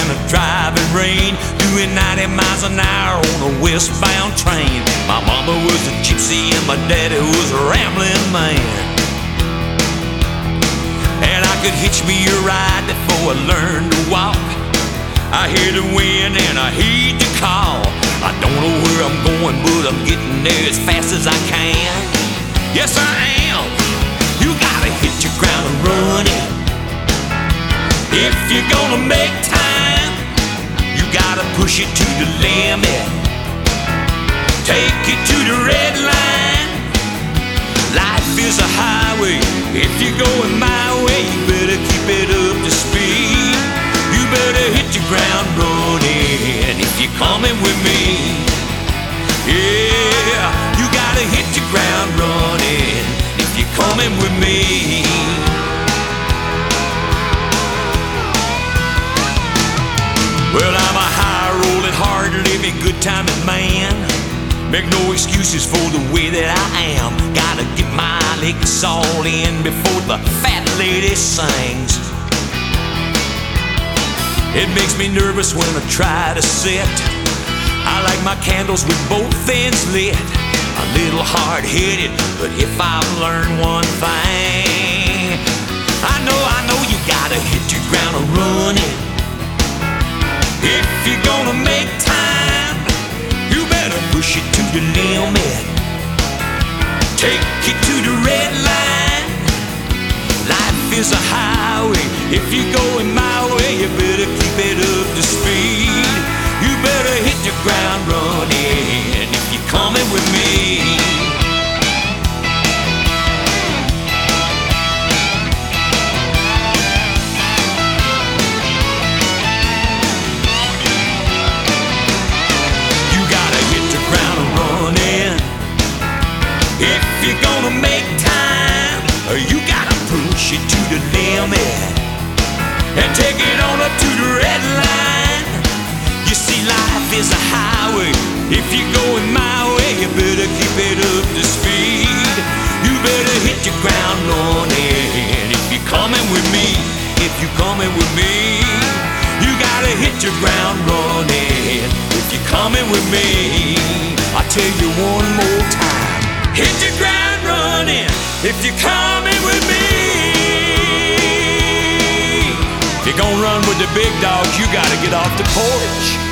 a driving rain, doing 90 miles an hour on a westbound train. My mama was a gypsy and my daddy was a rambling man. And I could hitch me a ride before I learned to walk. I hear the wind and I heed the call. I don't know where I'm going, but I'm getting there as fast as I can. Yes, I am. You gotta hit your ground and run it. If you're gonna make time, you gotta push it to the limit. Take it to the red line. Life is a highway. If you're going my way, you better keep it up to speed. You better hit your ground running if you're coming with me. Yeah, you gotta hit your ground running if you're coming with me. Well, I'm a high-rolling, hard-living, good-timing man. Make no excuses for the way that I am. Gotta get my licks all in before the fat lady sings. It makes me nervous when I try to sit. I like my candles with both ends lit. A little hard-headed, but if I've learned one thing, I know you gotta hit your ground and run it. If you're gonna make time, you better push it to the limit. Take it to the red line. Life is a highway. If you're going my way, you better keep it up to speed. You better hit the ground running if you're coming with me. If you're gonna make time, you gotta push it to the limit and take it on up to the red line. You see, life is a highway. If you're going my way, you better keep it up to speed. You better hit your ground running if you're coming with me. If you're coming with me, you gotta hit your ground running if you're coming with me. I'll tell you one more time. Hit your ground running if you're coming with me. If you're gonna run with the big dogs, you gotta get off the porch.